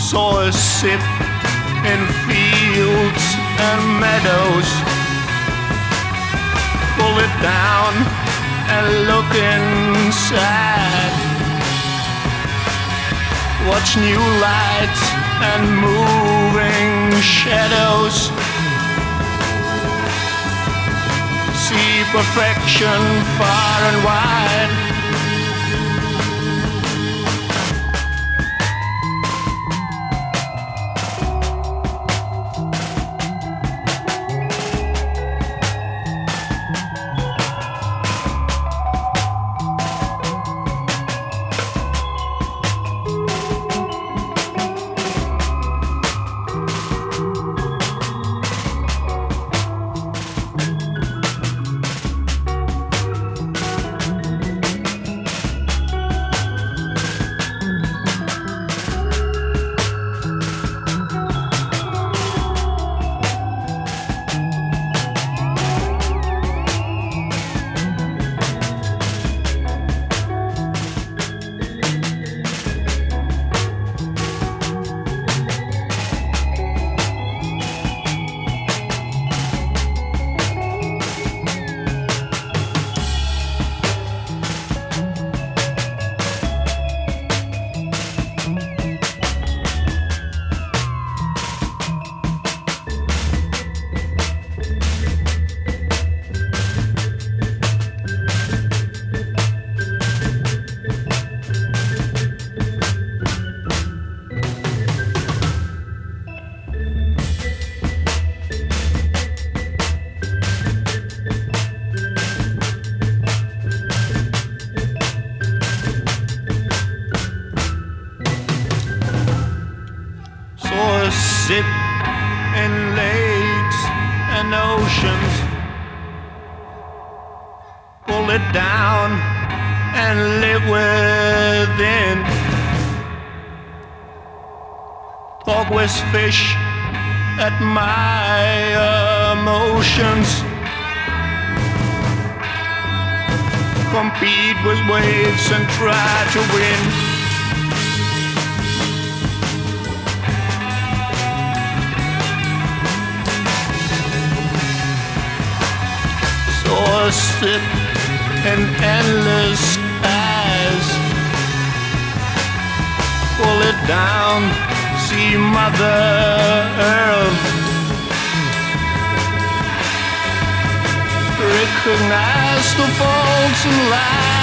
Saw us sit in fields and meadows, pull it down and look inside. Watch new lights and moving shadows. See perfection far and wide. Sit in lakes and oceans, pull it down and live within. Talk with fish, admire emotions, compete with waves and try to win. Or sit in endless skies, pull it down, see Mother Earth, recognize the faults in life.